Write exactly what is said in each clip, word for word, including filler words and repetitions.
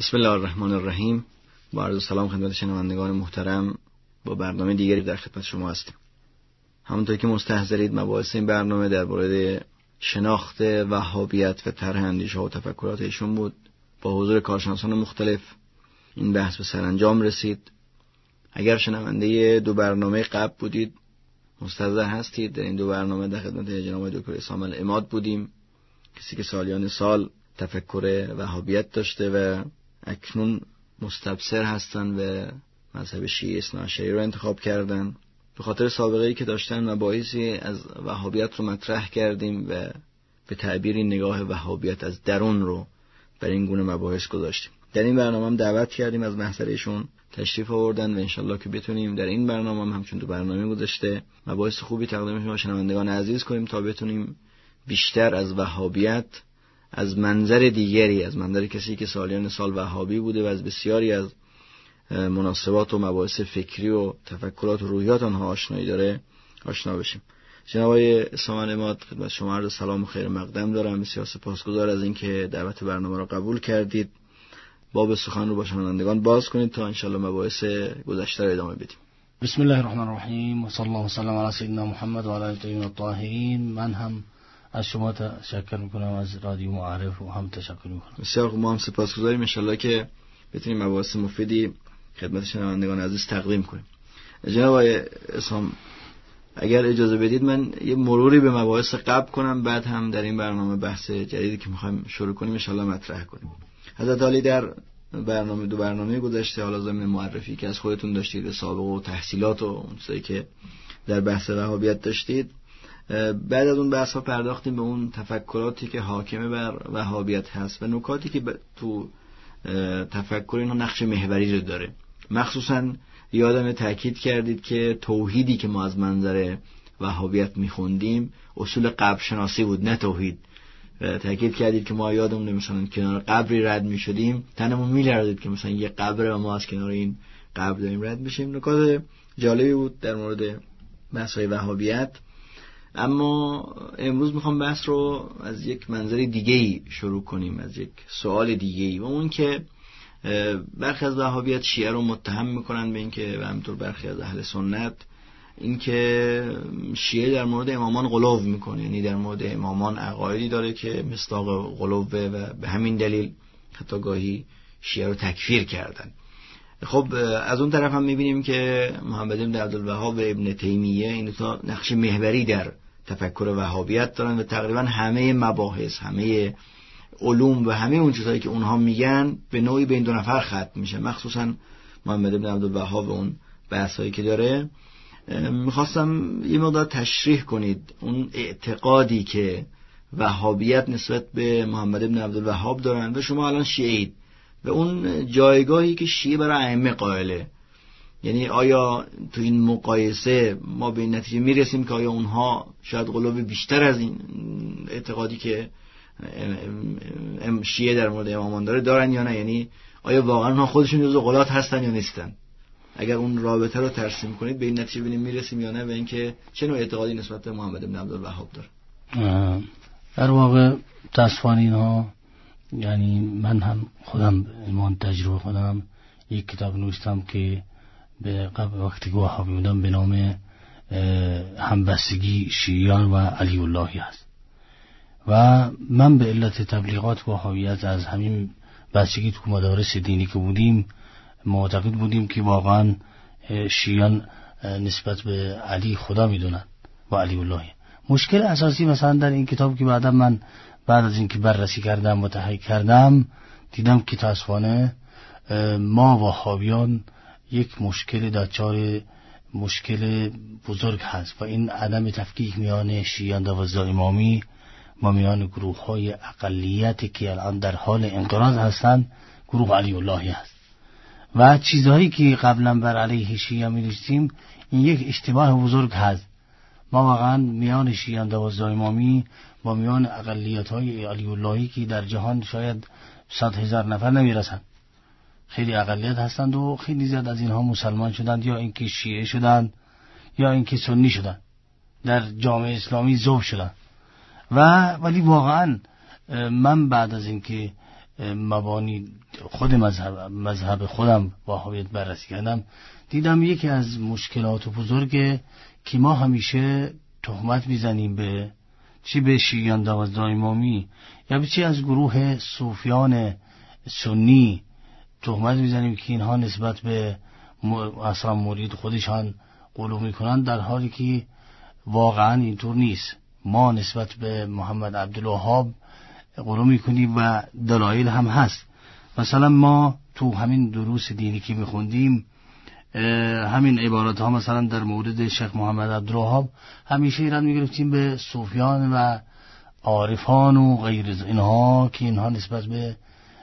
بسم الله الرحمن الرحیم. با عرض سلام خدمت شنوندگان محترم، با برنامه دیگری در خدمت شما هستیم. همونطور که مستحضرید مباحث این برنامه در مورد شناخت وهابیت و طرح اندیشه‌ها و تفکرات ایشون بود. با حضور کارشناسان مختلف این بحث به سرانجام رسید. اگر شنونده دو برنامه قبل بودید مستحضر هستید در این دو برنامه در خدمت جناب دکتر اسام العماد بودیم، کسی که سالیان سال تفکر وهابیت داشته و اکنون مستبصر هستن و مذهب شیعه اثناعشری رو انتخاب کردن. به خاطر سابقه‌ای که داشتن مباحثی از وهابیت رو مطرح کردیم و به تعبیری نگاه وهابیت از درون رو بر این گونه مباحث گذاشتیم. در این برنامه هم دعوت کردیم از محضرشون تشریف آوردن و انشالله که بتونیم در این برنامه هم همچون تو برنامه گذشته مباحث خوبی تقدیم شما شنوندگان عزیز کنیم تا بتونیم بیشتر از وهابیت از منظر دیگری، از منظر کسی که سالیان سال وهابی بوده و از بسیاری از مناسبات و مباحث فکری و تفکرات و روحیات آنها آشنایی داره آشنا بشیم. جناب آقای اسام العماد خدمت شما عرض سلام و خیر مقدم دارم. بسیار سپاسگزار از اینکه دعوت برنامه را قبول کردید. باب سخن رو با شنوندگان باز کنید تا انشالله مباحث گذشته را ادامه بدیم. بسم الله الرحمن الرحیم و صلی الله وسلم علی سیدنا محمد و علی آله الطاهرین الطاهرین. من هم از شما تشکر میکنم، از رادیو معارف و هم تشکر میکنم. بسیار خوب، ما هم سپاسگزاریم. انشالله که بتونیم مباحث مفیدی خدمت شنوندگان عزیز تقدیم کنیم. جناب آقای اسام اگر اجازه بدید من یه مروری به مباحث قبل کنم، بعد هم در این برنامه بحث جدیدی که میخوایم شروع کنیم انشالله مطرح کنیم. حضرت عالی در برنامه دو برنامه گذشته حالا ضمن معرفی که از خودتون داشتید، سابقه و تحصیلات و اون چیزایی که در بحث وهابیت داشتید، بعد از اون بحث ها پرداختیم به اون تفکراتی که حاکمه بر وهابیت هست و نکاتی که تو تفکر اینها نقش محوری رو داره. مخصوصا یادم تاکید کردید که توحیدی که ما از منظر وهابیت میخوندیم اصول قبر شناسی بود، نه توحید. تاکید کردید که ما یادمون مثلا کنار قبری رد میشدیم تنمون میلرزید که مثلا یه قبر و ما از کنار این قبر داریم رد میشیم. نکات جالبی بود در مورد بحث‌های وهابیت. اما امروز میخوام بحث رو از یک منظر دیگه‌ای شروع کنیم، از یک سوال دیگه‌ای، و اون که برخی از وهابیت شیعه رو متهم میکنن به اینکه و همینطور برخی از اهل سنت اینکه شیعه در مورد امامان غلو میکنه، یعنی در مورد امامان عقایدی داره که مصداق غلوه و به همین دلیل حتی گاهی شیعه رو تکفیر کردن. خب از اون طرف هم میبینیم که محمد بن عبدالوهاب و ابن تیمیه این دو نقش محوری در تفکر وهابیت دارن و تقریبا همه مباحث، همه علوم و همه اون چیزایی که اونها میگن به نوعی به این دو نفر ختم میشه. مخصوصا محمد بن عبدالوهاب و اون بحثایی که داره. میخواستم یه مقدار تشریح کنید اون اعتقادی که وهابیت نسبت به محمد بن عبدالوهاب دارن و شما الان شیعید و اون جایگاهی که شیعه برای ائمه قائله. یعنی آیا تو این مقایسه ما به این نتیجه میرسیم که آیا اونها شاید غلو بیشتر از این اعتقادی که شیعه در مورد امامان داره دارن یا نه؟ یعنی آیا واقعا اونها خودشون جزو غلات هستن یا نیستن؟ اگر اون رابطه رو ترسیم کنید به این نتیجه ببینیم میرسیم یا نه، و اینکه چه نوع اعتقادی نسبت به محمد بن عبدالوهاب داره. در واقع تصفان اینها، یعنی من هم خودم ایمان تجربه خودم یک کتاب نوشتم که به قبل وقتی که وهابی بودم به نام همبستگی شیعیان و علی اللهی است و من به علت تبلیغات وهابیت از همین بستگی تو مدارس دینی که بودیم معتقد بودیم که واقعا شیعیان نسبت به علی خدا میدونن و علی اللهی. مشکل اساسی مثلا در این کتاب که بعدا من بعد از اینکه بررسی کردم و تحقیق کردم دیدم که تاسفانه ما وهابیان یک مشکل دچار مشکل بزرگ هست و این عدم تفکیک میان شیعیان دوازده امامی و میان گروه های اقلیتی که الان در حال انقراض هستند گروه علی اللهی هست و چیزهایی که قبلا بر علیه شیعه می نوشتیم این یک اشتباه بزرگ هست. ما واقعا میان شیعیان دوازده امامی و میان اقلیت های علی اللهی که در جهان شاید صد هزار نفر نمیرسند، خیلی اقلیت هستند و خیلی زیاد از اینها مسلمان شدند یا اینکه شیعه شدند یا اینکه سنی شدند، در جامعه اسلامی ذوب شدند. و ولی واقعا من بعد از اینکه مبانی خود مذهب مذهب خودم وهابیت بررسی کردم، دیدم یکی از مشکلات بزرگ که ما همیشه تهمت میزنیم به چی به شیعیان دوازده امامی یا به چی از گروه صوفیان سنی تهمت میزنیم که اینها نسبت به اصلا مرید خودشان قلو میکنن، در حالی که واقعا اینطور نیست. ما نسبت به محمد عبدالوهاب قلو میکنیم و دلایل هم هست. مثلا ما تو همین دروس دینی که میخوندیم همین عبارات ها مثلا در مورد شیخ محمد عبدالوهاب همیشه ایراد میگرفتیم به صوفیان و عارفان و غیر از اینها که اینها نسبت به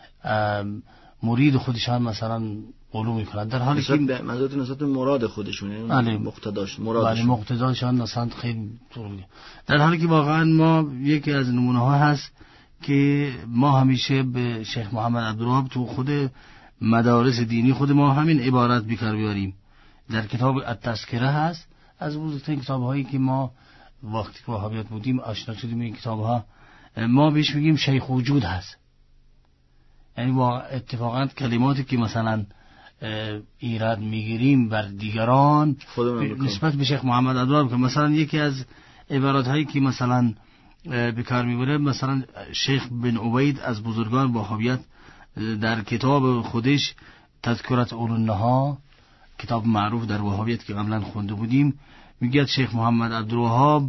مرید خودشان مثلا قلو میکنن، در حالی که منظورت نسبت به مراد خودشونه، بله مقتداش مرادشون، بله مقتداشان مثلا خیلی طوری، در حالی که واقعا ما یکی از نمونه ها هست که ما همیشه به شیخ محمد عبدالوهاب تو خود مدارس دینی خود ما همین عبارت بیکار بیاریم. در کتاب التذکره هست، از بزرگترین کتاب هایی که ما وقتی که وهابیت بودیم آشنا شدیم این کتاب ها، ما بهش میگیم شیخ وجود هست. یعنی با اتفاقا کلماتی که مثلا ایراد میگیریم بر دیگران نسبت به شیخ محمد عبدالوهاب، که مثلا یکی از عبارات هایی که مثلا بیکار میبره، مثلا شیخ بن عبید از بزرگان وهابیت در کتاب خودش تذکرت اولوالنها، کتاب معروف در وهابیت که قبلا خونده بودیم، میگه شیخ محمد عبدالوهاب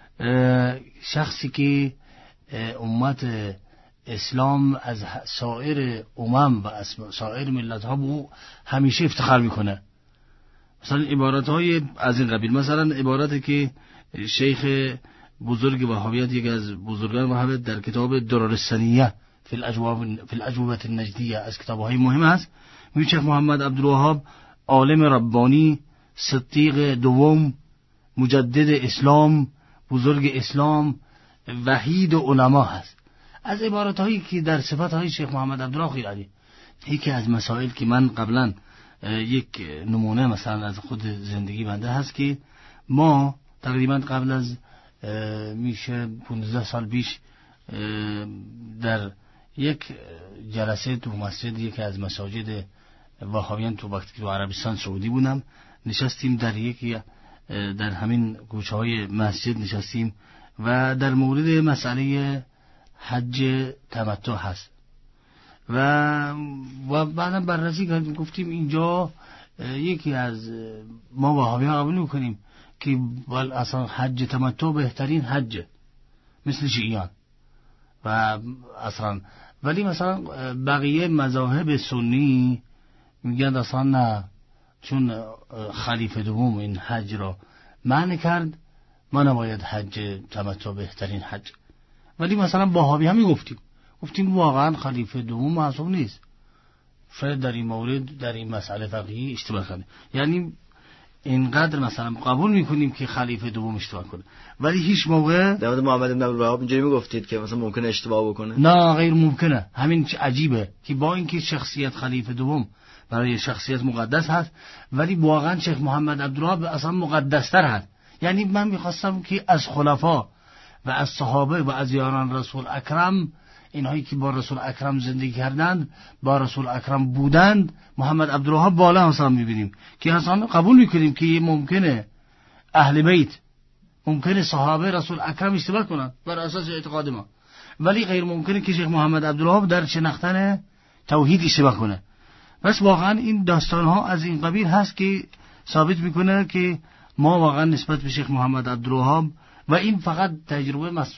شخصی که امت اسلام از سایر امم و از سایر ملت ها به همیشه افتخار میکنه. مثلا عبارت های از این قبیل، مثلا عبارتی که شیخ بزرگ وهابیت یک از بزرگان وهابیت در کتاب درر السنیه فی الاجوبه فی الاجوبه النجدیه از کتاب‌های مهم است، میگه شیخ محمد عبدالوهاب عالم ربانی، صدیق دوم، مجدد اسلام، بزرگ اسلام، وحید و علما هست. از عبارت‌هایی که در صفات‌های شیخ محمد عبدالوهاب خیلی یکی از مسائل که من قبلا یک نمونه مثلا از خود زندگی بنده هست که ما تقریبا قبل از میشه پانزده سال پیش در یک جلسه تو مسجد یکی از مساجد وهابیان تو وقتی که تو عربستان سعودی بودم نشستیم، در یکی در همین گوشه های مسجد نشستیم و در مورد مسئله حج تمتع هست و و بعدم بررسی کردیم، گفتیم اینجا یکی از ما وهابیان قبول میکنیم که ول اصلا حج تمتع بهترین حج مثل شیعیان و اصلا، ولی مثلا بقیه مذاهب سنی میگن اصلا نه، چون خلیفه دوم این حج را منع کرد ما نباید حج تمتع بهترین حج. ولی مثلا وهابی هم میگفتیم گفتیم واقعا خلیفه دوم معصوم نیست، شاید در این مورد در این مسئله فقهی اشتباه کنه، یعنی اینقدر مثلا قبول میکنیم که خلیفه دوم اشتباه کنه، ولی هیچ موقع در مورد محمد بن عبدالوهاب اینجوری میگفتید که مثلا ممکنه اشتباه بکنه؟ نه، غیر ممکنه. همین عجیبه که با اینکه شخصیت خلیفه دوم برای شخصیت مقدس هست، ولی واقعا شیخ محمد عبدالوهاب اصلا مقدستر هست. یعنی من میخواستم که از خلفا و از صحابه و از یاران رسول اکرم، اینهایی که با رسول اکرم زندگی کردند، با رسول اکرم بودند، محمد عبدالوهاب بالا اصلا میبینیم که اصلا قبول میکنیم که ممکنه اهل بیت، ممکنه صحابه رسول اکرم اشتباه کنند بر اساس اعتقاد ما، ولی غیر ممکنه که شیخ محمد عبدالوهاب در شناختن توحید اشتباه کنه. پس واقعا این داستان ها از این قبیل هست که ثابت میکنه که ما واقعا نسبت به شیخ محمد عبدالوهاب، و این فقط تجربه مس...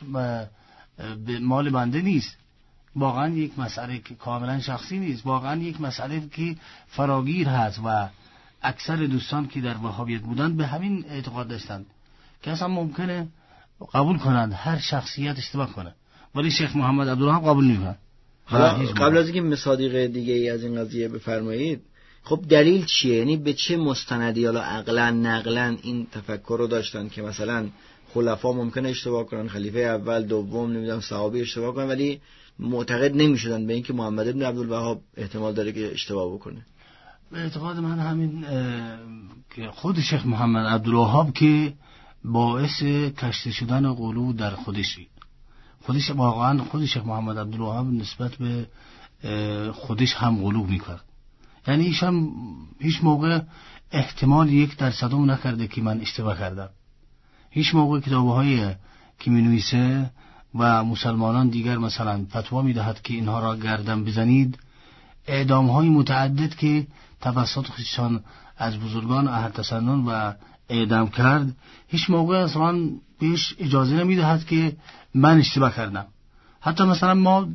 مال بنده نیست، واقعا یک مسئله که کاملا شخصی نیست، واقعا یک مسئله که فراگیر هست و اکثر دوستان که در وهابیت بودند به همین اعتقاد داشتند که اصلا ممکنه قبول کنند هر شخصیت اشتباه کنه، ولی شیخ محمد عبدالوهاب قبول نمی‌کنه. قبل از اینکه مصادیق دیگه ای از این قضیه بفرمایید، خب دلیل چیه؟ یعنی به چه مستندی یا عقلا نقلا این تفکر رو داشتن که مثلا خلفا ممکنه اشتباه کنن، خلیفه اول دوم نمیدونم صحابه اشتباه کنن، ولی معتقد نمیشدن به اینکه محمد ابن عبدالوهاب احتمال داره که اشتباه بکنه؟ به اعتقاد من همین که خود شیخ محمد عبدالوهاب که باعث کشته شدن قلوب در خودشی، خودش واقعا خود شیخ محمد عبدالوهاب نسبت به خودش هم غلو میکرد. یعنی ایش هم هیچ موقع احتمال یک درصدم نکرده که من اشتباه کردم. هیچ موقع کتاب‌های که می‌نویسه و مسلمانان دیگر مثلا فتوا می‌دهد که اینها را گردن بزنید، اعدام‌های متعدد که توسط خودشان از بزرگان اهل تسنن و اعدام کرد، هیچ موقع اصلا بهش اجازه نمی‌دهد که من اشتباه کردم. حتی مثلا ما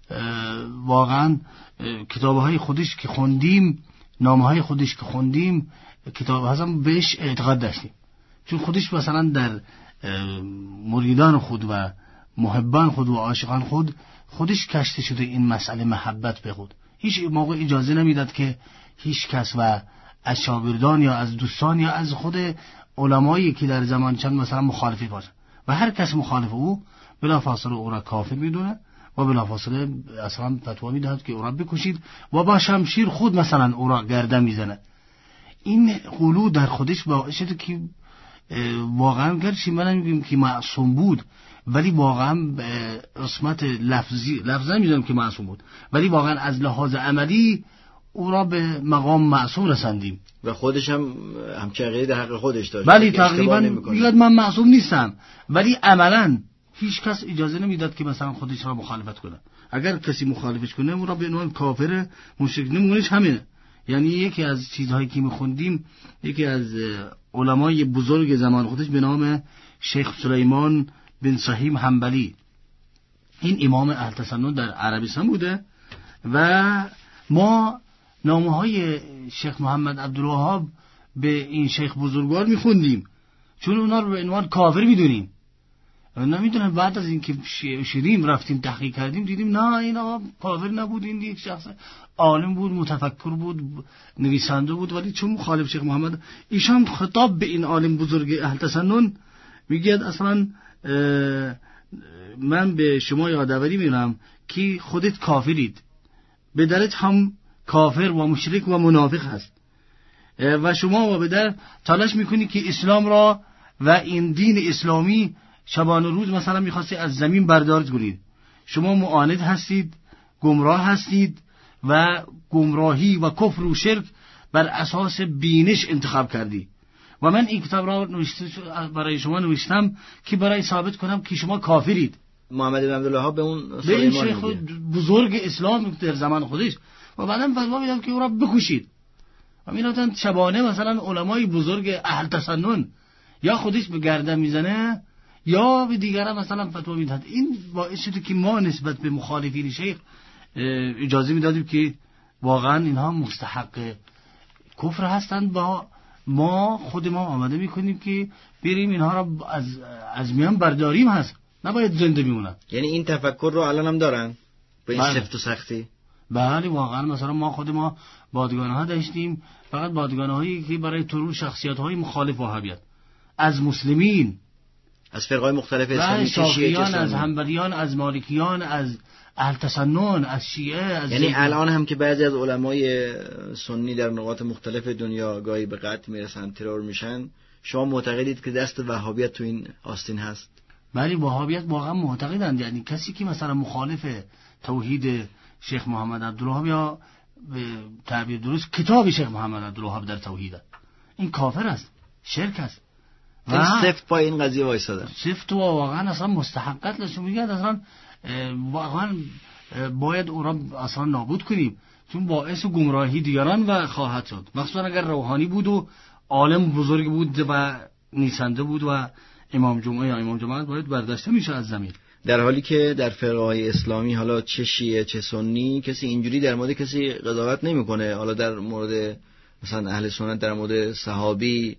واقعا کتاب‌های خودش که خوندیم، نامه‌های خودش که خوندیم، کتاب هستم بهش اعتقاد داشتیم، چون خودش مثلا در مریدان خود و محبان خود و عاشقان خود خودش کشته شده این مسئله محبت به خود. هیچ موقع اجازه نمیداد که هیچ کس و از شاگردان یا از دوستان یا از خود علمایی که در زمان چند مثلا مخالفی باشه و هر کس مخالف او بلافاصله او را کافر میدونه و بلافاصله اصلا فتوا میدهد که او را بکشید و با شمشیر خود مثلا او را گردن میزنه. این غلو در خودش باعث شده که واقعا گرچه من نمیگم که معصوم بود، ولی واقعا عصمت لفظی لفظا میدونم که معصوم بود، ولی واقعا از لحاظ عملی او را به مقام معصوم رساندیم و خودش هم همچه عقیده حق خودش داشت. ولی تقریبا میگه من معصوم نیستم، ولی عملا هیچ کس اجازه نمیداد که مثلا خودش را مخالفت کنه. اگر کسی مخالفش کنه او را به عنوان کافر مشرک نمونش همینه. یعنی یکی از چیزهایی که میخوندیم، یکی از علمای بزرگ زمان خودش به نام شیخ سلیمان بن صهیم حنبلی، این امام اهل تسنن در عربستان بوده و ما نامه های شیخ محمد عبدالوهاب به این شیخ بزرگوار میخوندیم، چون اونا رو به عنوان کافر میدونیم. نمیدونم بعد از اینکه شیریم رفتیم تحقیق کردیم دیدیم نه، این آقا کافر نبود، این یک شخص عالم بود، متفکر بود، نویسنده بود، ولی چون مخالف شیخ محمد، ایشان خطاب به این عالم بزرگ اهل تسنن میگه اصلا من به شما یادآوری میکنم که خودت کافرید، به درت هم کافر و مشرک و منافق هست و شما و به در تلاش میکنی که اسلام را و این دین اسلامی شبان روز مثلا میخواستی از زمین بردارید کنید. شما معاند هستید، گمراه هستید و گمراهی و کفر و شرک بر اساس بینش انتخاب کردی و من این کتاب را برای شما نوشتم که برای ثابت کنم که شما کافرید. محمد بن عبدالوهاب به اون به این شیخ بزرگ اسلام در زمان خودش و بعدم فتوا میدم که او را بکشید. و میرفتن شبانه مثلا علمای بزرگ اهل تسنن یا خودش به گردن میزنه یا به دیگران مثلا فتوا میدهد. این باعث شده که ما نسبت به مخالفین شیخ اجازه میدادیم که واقعا اینها مستحق کفر هستند و ما خود ما آماده میکنیم که بریم اینها را از از میان برداریم، هست نباید زنده میمونن. یعنی این تفکر رو الان هم دارن به این سفت و سختی؟ بله واقعا مثلا ما خود ما بادگانه ها داشتیم، فقط بادگانه هایی که برای طلوع شخصیت های مخالف وهابیت از مسلمین، از فرقای مختلف اسلامی، شیعیان، از حنبلیان، از مالکیان، از اهل تسنن، از شیعه، از یعنی الان هم که بعضی از علمای سنی در نقاط مختلف دنیا گاهی به قتل میرسن، ترور میشن، شما معتقدید که دست وهابیت تو این آستین هست؟ بله وهابیت واقعا معتقدند. یعنی کسی که مثلا مخالف توحید شیخ محمد عبدالوهاب یا به تعبیر درست کتاب شیخ محمد عبدالوهاب در توحید، این کافر است، شرک است. و سفت پای این قضیه وایسادن، سفت و واقعا اصلا مستحقت لشون میگه اصلا واقعا باید او را اصلا نابود کنیم، چون باعث گمراهی دیگران و خواهد شد، مخصوصا اگر روحانی بود و عالم بزرگ بود و نیسنده بود و امام جمعه یا امام جماعت باید برداشته میشه از زمین. در حالی که در فرقه‌های اسلامی حالا چه شیعه چه سنی کسی اینجوری در مورد کسی قضاوت نمیکنه. حالا در مورد مثلا اهل سنت در مورد صحابی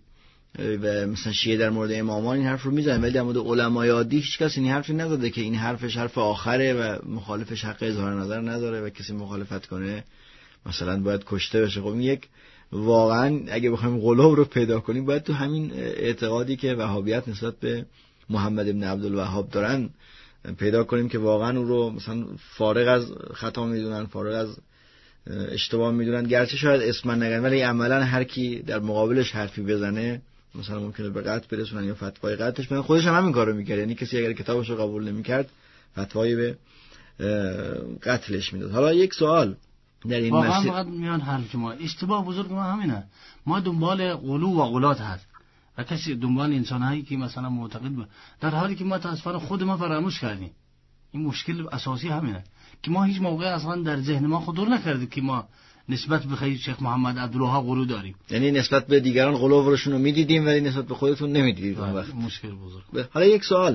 و مثلا شیعه در مورد امامان این حرف رو میزنن، ولی در مورد علمای عادی هیچ کسی این حرفی نزده که این حرفش حرف آخره و مخالفش حق اظهار نظر نداره و کسی مخالفت کنه مثلا باید کشته بشه. خب این یک واقعا اگه بخوایم غلو رو پیدا کنیم باید تو همین اعتقادی که وهابیت نسبت به محمد ابن عبدالوهاب دارن پیدا کنیم که واقعا اون رو مثلا فارغ از خطا میدونن، فارغ از اشتباه میدونن، گرچه شاید اسما نگن ولی عملا هر کی در مقابلش حرفی بزنه مثلا ممکنه به قتل برسونن یا فتوای قتلش بدن. خودش هم همین کارو میکرد، یعنی کسی اگر کتابش رو قبول نمیکرد فتوایی به قتلش میداد. حالا یک سوال در این واقعا مسیر فقط میان حرف ما اشتباه بزرگ ما همینه، ما دنبال غلو و غلات هست و کسی دنبال انسان‌هایی که مثلا معتقد ب... در حالی که ما متأسفانه خود ما فراموش کردیم. این مشکل اساسی همینه که ما هیچ موقع اصلا در ذهن ما خطور نکرده که ما نسبت به خیلی شیخ محمد عبدالوهاب غلو داریم. یعنی نسبت به دیگران غلوورشون رو میدیدیم ولی نسبت به خودتون نمیدیدید اون وقت. مشکل بزرگ. حالا یک سوال،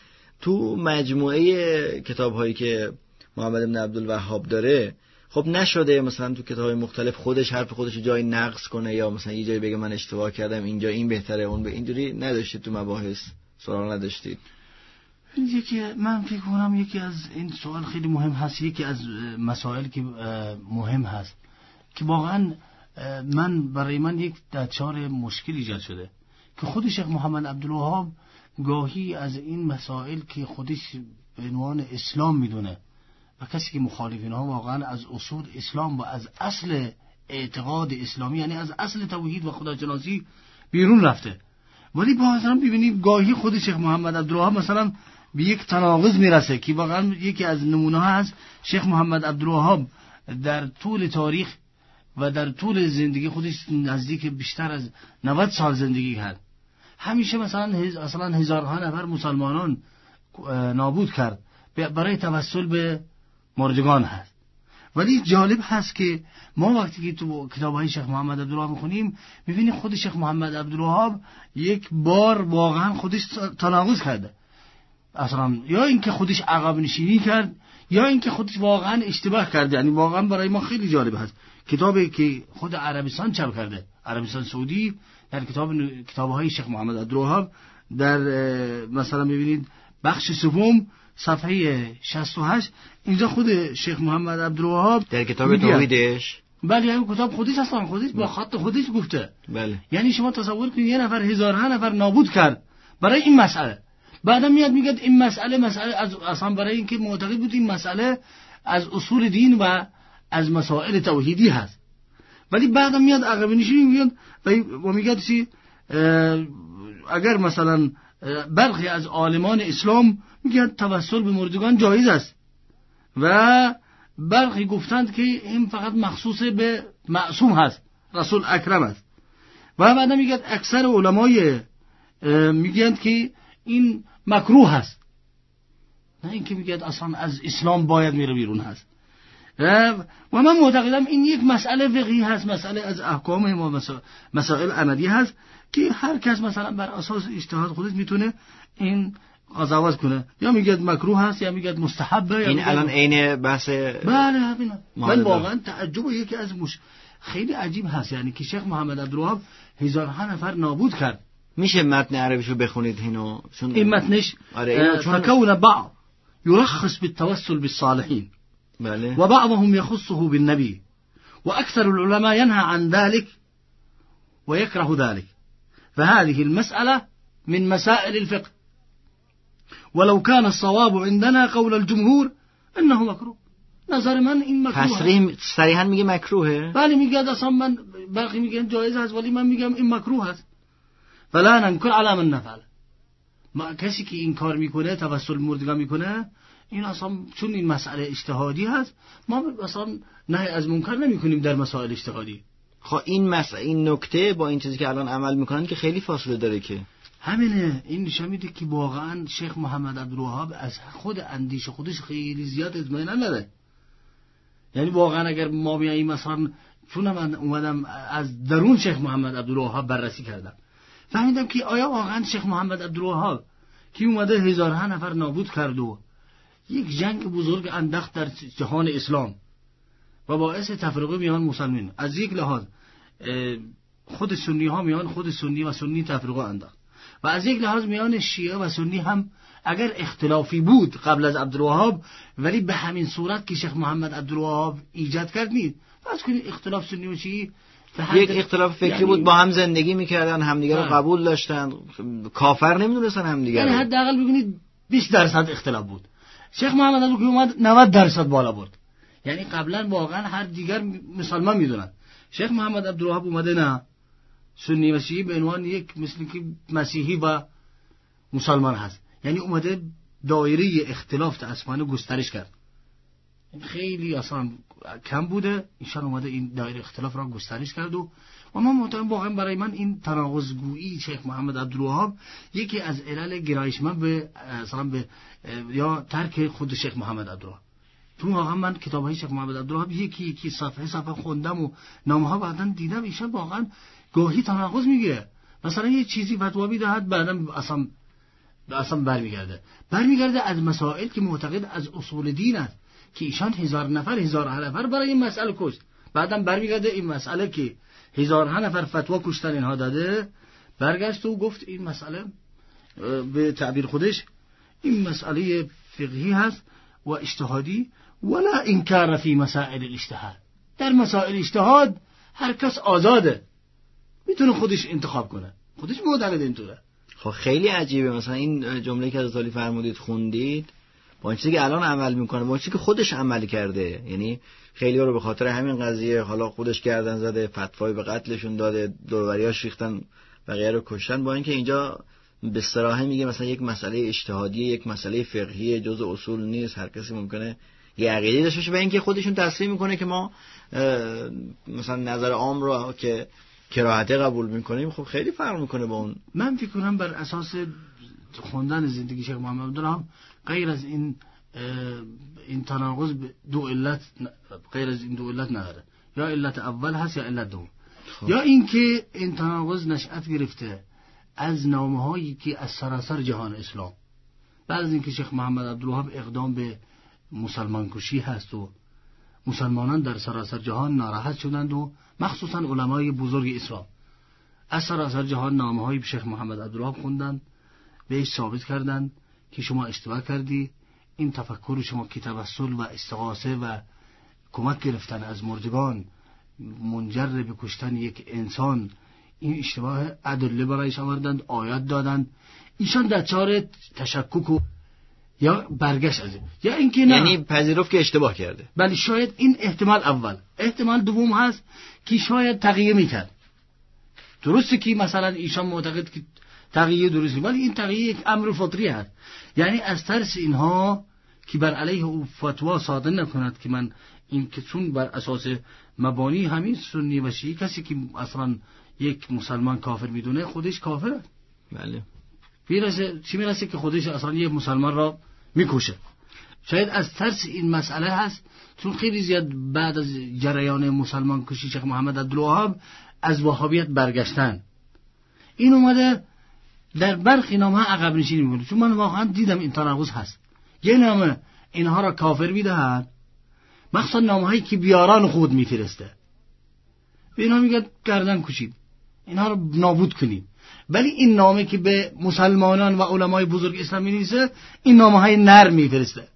تو مجموعه کتاب‌هایی که محمد بن عبدالوهاب داره، خب نشده مثلا تو کتاب‌های مختلف خودش حرف خودش جای نقص کنه یا مثلا یه جایی بگه من اشتباه کردم اینجا این بهتره اون به اینجوری نداشتید تو مباحث سراغ نداشتید؟ یکی من فکر کنم یکی از این سوال خیلی مهم هست، یکی از مسائل که مهم هست که واقعا من برای من یک دچار مشکل ایجاد شده که خود شیخ محمد عبدالوهاب گاهی از این مسائل که خودش به عنوان اسلام میدونه و کسی که مخالفین ها واقعا از اصول اسلام و از اصل اعتقاد اسلامی یعنی از اصل توحید و خداشناسی بیرون رفته، ولی با مثلا ببینید گاهی خود شیخ محمد عبدالوهاب مثلا به یک تناقض میرسه که واقعا یکی از نمونه ها هست. شیخ محمد عبدالوهاب در طول تاریخ و در طول زندگی خودش نزدیک بیشتر از نود سال زندگی کرد، همیشه مثلا هز... اصلا هزارها نفر مسلمانان نابود کرد برای توسل به مردگان هست. ولی جالب هست که ما وقتی که تو کتاب‌های شیخ محمد عبدالوهاب می‌خونیم می‌بینیم خود شیخ محمد عبدالوهاب یک بار واقعا خودش تناقض کرده، اصلا یا اینکه خودش عقب نشینی کرد یا اینکه خودش واقعا اشتباه کرده. یعنی واقعا برای ما خیلی جالب هست کتابی که خود عربستان چاپ کرده، عربستان سعودی، در کتاب کتاب‌های شیخ محمد عبدالوهاب در مثلا می‌بینید بخش سوم صفحه شصت و هشت اینجا خود شیخ محمد عبدالوهاب در کتاب توحیدش، بله این کتاب خودش اصلا خودش با خط خودش گفته. بله. یعنی شما تصور کنید یه نفر هزارها نفر نابود کرد برای این مسئله، بعدا میاد میگه این مسئله مسئله از اصلا برای اینکه معتقد بود این مسئله از اصول دین و از مسائل توحیدی هست، ولی بعدا میاد عقب نشینی میاد و میگه چی اگر مثلا برخی از عالمان اسلام میگن توسل به مردگان جایز است و برخی گفتند که این فقط مخصوص به معصوم هست، رسول اکرم است، و بعدا میگن اکثر علمای میگن که این مکروه هست، نه اینکه میگن اصلا از اسلام باید میره بیرون هست. و من معتقدم این یک مسئله فقهی هست، مسئله از احکام و مسائل عملی هست که هر کس مثلا بر اساس اجتهاد خودش میتونه این قضاوت کنه، یا میگه مکروه هست یا میگه مستحبه. این الان عین بحث بله همینه. من واقعا تعجب یکی از مش... خیلی عجیب هست، یعنی که شیخ محمد عبدالوهاب هزارها نفر نابود کرد. میشه متن عربیشو بخونید اینو؟ چون این متنش آره چون فكون بعض يرخص بالتوسل بالصالحين بله و بعضهم يخصه بالنبي و اکثر العلماء ينهى عن ذلك و يكره ذلك فهذه المسألة من مسائل الفقه ولو كان الصواب عندنا قول الجمهور انه مكروه. نظر من این مکروه. تصریح صریحا میگه مکروهه؟ بله میگه اصلا من باقی میگن جایز هست ولی من میگم این مکروه هست. فلا ننکر علی من نفعل. ما کسی که این کار میکنه توسل مردگان میکنه این اصلا چون این مسئله اجتهادی هست ما اصلا نهی از منکر نمیکنیم در مسائل اجتهادی. خب این مسئله این نکته با این چیزی که الان عمل میکنن که خیلی فاصله داره که همینه. این نشون میده که واقعا شیخ محمد عبدالوهاب از خود اندیشه خودش خیلی زیاد اطمینان نداره. یعنی واقعا اگر ما بیاییم مثلا چون من اومدم از درون شیخ محمد عبدالوهاب بررسی کردم فهمیدم که آیا واقعا شیخ محمد عبدالوهاب که اومده هزارها نفر نابود کرد و یک جنگ بزرگ انداخت در جهان اسلام و باعث تفرقه میان مسلمانان، از یک لحاظ خود سنی ها میان خود سنی و سنی تفرقه انداخت و از یک لحاظ میان شیعه و سنی هم اگر اختلافی بود قبل از عبدالوهاب ولی به همین صورت که شیخ محمد عبدالوهاب ایجاد کرد نیست. فرض کنید اختلاف سنی و شیعی یک اختلاف فکری یعنی بود، با هم زندگی میکردن، همدیگه رو قبول داشتن، کافر نمیدونستن همدیگه رو. یعنی حداقل ببینید بیست درصد اختلاف بود. شیخ محمد عبدالوهاب که اومد نود درصد بالا برد. یعنی قبلا واقعا هر دیگر مسلمان میدونن. شیخ محمد عبدالوهاب اومده نه سنی و شیعی به عنوان یک مثل که مسیحی و مسلمان هست، یعنی اومده دایره اختلاف تأسفانه گسترش کرد خیلی اصلا کم بوده. ایشان اومده این دایره اختلاف را گسترش کرد و و من معتقدم واقعا برای من این تناقض‌گویی شیخ محمد عبدالوهاب یکی از علل گرایش من به اصلا به یا ترک خود شیخ محمد عبدالوهاب. چون واقعا من کتاب‌های شیخ محمد عبدالوهاب یکی یکی صفحه صفحه خوندم و نامه‌ها بعداً دیدم ایشان واقعا گاهی تناقض میگیره. مثلا یه چیزی فتوا میدهد بعداً اصلا اصلا برمیگرده برمیگرده از مسائل که معتقد از اصول دین است که ایشان هزار نفر هزار نفر برای این مسئله کشت، بعداً برمیگرده این مسئله که هزار نفر فتوا کشتن اینها داده، برگشت و گفت این مسئله به تعبیر خودش این مسئله فقهی هست و اجتهادی ولا انکار فی مسائل الاجتهاد. در مسائل اجتهاد هر کس آزاده، میتونه خودش انتخاب کنه، خودش معتقد اینطوره. خب خیلی عجیبه مثلا این جمله که از علی فرمودید خوندید با این چیزی که الان عمل میکنه با این چیزی که خودش عمل کرده. یعنی خیلی ها رو به خاطر همین قضیه حالا خودش گردن زده، فتوای به قتلشون داده، دوروریاش ریختن، بقیه رو کشتن، با اینکه اینجا به صراحه میگه مثلا یک مسئله اجتهادی، یک مسئله فقهی، جزء اصول نیست، هر کسی ممکنه یه عقیده داشته باشه، و اینکه خودشون تصریح میکنه که ما مثلا نظر عام رو که کراهته قبول میکنیم. خب خیلی فرق میکنه با اون. من فکر کنم بر اساس خوندن زندگی شیخ محمد عبدالوهاب غیر از این این تناقض دو علت، غیر از این دو علت نداره، یا علت اول هست یا علت دوم. یا اینکه این تناقض نشأت گرفته از نامه‌هایی که از سراسر جهان اسلام بعد از اینکه شیخ محمد عبدالوهاب اقدام به مسلمان کشی هست و مسلمانان در سراسر جهان ناراحت شدند و مخصوصا علمای بزرگ اسلام از سراسر جهان نامه‌های به شیخ محمد عبدالوهاب خوندند، بهش ثابت کردند که شما اشتباه کردی، این تفکر شما که توسل و استغاثه و کمک گرفتن از مردگان منجر به کشتن یک انسان، این اشتباه. ادله برایش آوردند، آیات دادند، ایشان در چار تشکک و یا برگشت از این. یا اینکه نه، یعنی پذیرفت که اشتباه کرده. بله شاید این احتمال اول. احتمال دوم هست که شاید تقیه میکرد. درسته که مثلا ایشان معتقد که تقیه درسته، ولی این تقیه یک امر فطری هست. یعنی از ترس اینها که بر علیه او فتوا صادر نکند که من این که چون بر اساس مبانی همین سنی و شیعی کسی که اصلا یک مسلمان کافر میدونه خودش کافره. بله. میرسه چی میرسه که خودش اصلا یک مسلمان را میکشه. شاید از ترس این مسئله هست، چون خیلی زیاد بعد از جریان مسلمان کشی شیخ محمد عبدالوهاب از وهابیت برگشتن، این اومده در برخی نامه عقب نشینی میکنه. چون من واقعا دیدم این تناقض هست. یه نامه اینها را کافر میدهد، مخصوصا نامه هایی که بیاران خود میفرسته، به اینها میگه گردن کشید، اینها را نابود کنید. ولی این نامه که به مسلمانان و علمای بزرگ اسلام می‌نویسه، این نامه های نرم میفرسته.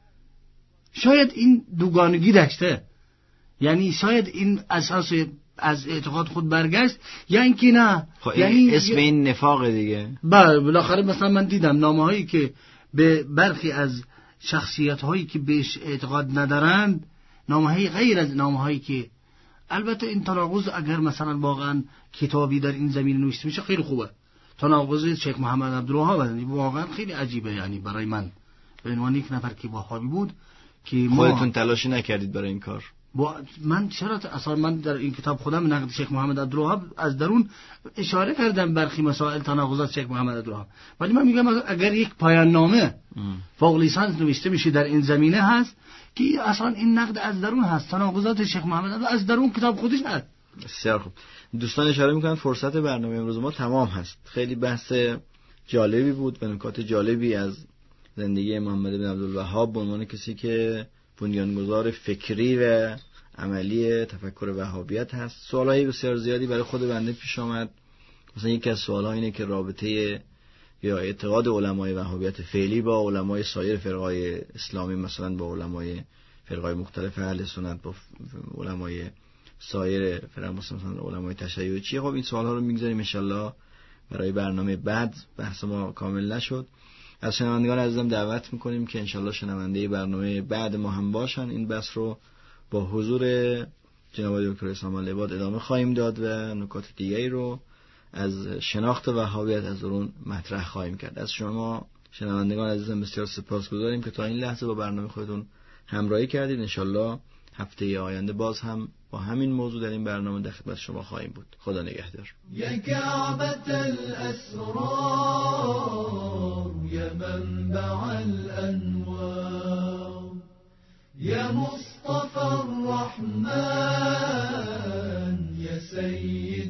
شاید این دوگانگی داشته، یعنی شاید این اساس از اعتقاد خود برگشت، یا اینکه نه. خب یعنی اسم این نفاق دیگه. بله بالاخره مثلا من دیدم نامه هایی که به برخی از شخصیت هایی که بهش اعتقاد ندارند، نامه های غیر از نامه هایی که البته این تناقض اگر مثلا واقعا کتابی در این زمینه نوشته میشه خیلی خوبه. تناقض شیخ محمد عبدالوهاب واقعا خیلی عجیبه. یعنی برای من به عنوان یک نفر که وهابی بود که خودتون تلاشی نکردید برای این کار. با من چرا اصلا من در این کتاب خودم نقد شیخ محمد عبدالوهاب از درون اشاره کردم برخی مسائل تناقضات شیخ محمد عبدالوهاب، ولی من میگم اگر یک پایان نامه فوق لیسانس نوشته میشه در این زمینه هست که اصلا این نقد از درون هست، تناقضات شیخ محمد عبدالوهاب از درون کتاب خودش هست. بسیار خوب. دوستان اشاره میکنن فرصت برنامه امروز ما تمام هست. خیلی بحث جالبی بود و نکات جالبی از زندگی محمد بن عبدالوهاب به عنوان کسی که بنیانگذار فکری و عملی تفکر وهابیت هست. سوالای بسیار زیادی برای خود بنده پیش آمد. مثلا یکی از سوال‌ها اینه که رابطه یا اعتقاد علمای وهابیت فعلی با علمای سایر فرقای اسلامی، مثلا با علمای فرقای مختلف اهل سنت، با علمای سایر فرق مثلا علمای تشیع چیه. خب این سوال‌ها رو می‌گذاریم ان شاءالله برای برنامه بعد. بحث ما کامل نشد. از شنوندگان عزیزم دعوت می‌کنیم که ان شاءالله شنونده برنامه بعد ما هم باشن. این بحث رو با حضور جناب دکتر اسلام العباد ادامه خواهیم داد و نکات دیگری رو از شناخت وهابیت از اون مطرح خواهیم کرد. از شما شنوندگان عزیزم بسیار سپاسگزاریم که تا این لحظه با برنامه خودتون همراهی کردید. انشالله هفته آینده باز هم با همین موضوع در این برنامه در خدمت شما خواهیم بود. خدا نگهدار. یا کعبة الاسرار یا منبع الانوار یا مصطفى الرحمن یا سید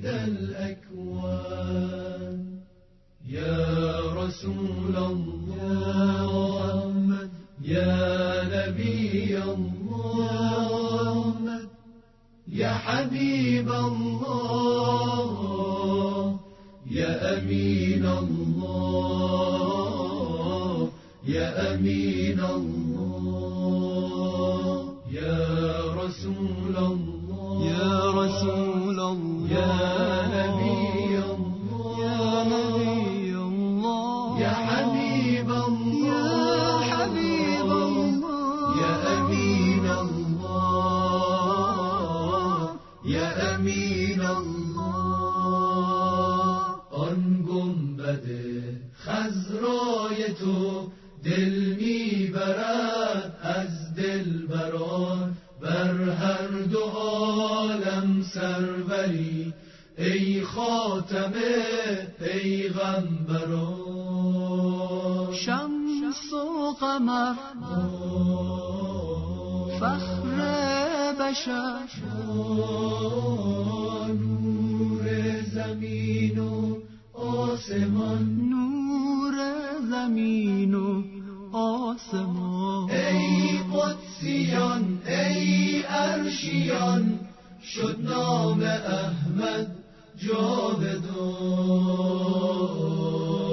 الاکوان یا رسول الله یا نبی الله یا حبیب الله یا امین الله یا امین الله یا رسول الله یا رسول الله یا نبی الله یا نبی الله یا حبیب الله یا حبیب الله یا امین الله یا امین الله. آن گنبد خضرای تو دل میبرد از دلبران، بر هر دو عالم سروری ای خاتم پیغمبران. شمس و قمر فخر بشر، نور زمین و آسمان، نور زمین و آسمان. ای قدسیان ای عرشیان، شد نام احمد جاودان.